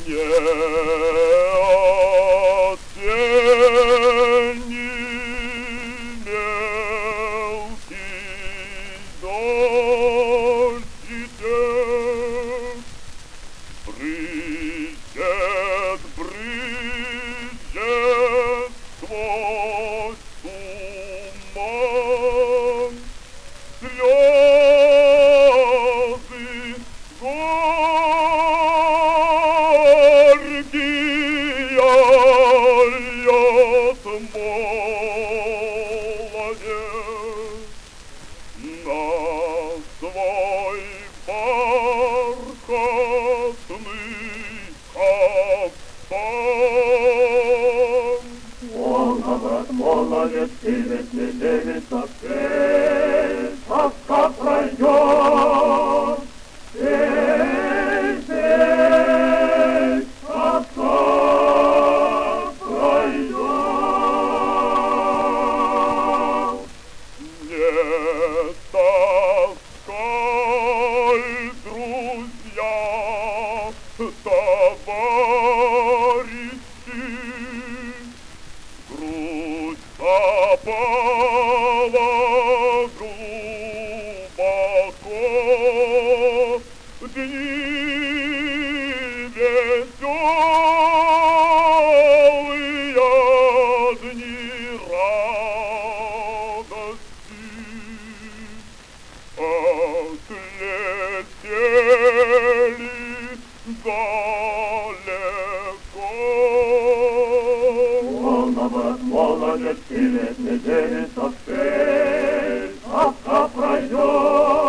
Не оцени мелкий дождичек, брызжет, брызжет сквозь туман, слезы горькие льет молодец на свой бархатный кафтан. Он, брат, молодец, и ведь не девица пей, тоска пройдет. Пей, пей, тоска пройдет. Не таскай, друзья, товарищи, грудь запала глубоко, дни веселые, дни радости. Отлетели далеко. Он, брат, молодец, и ведь не девица пей, тоска пройдет.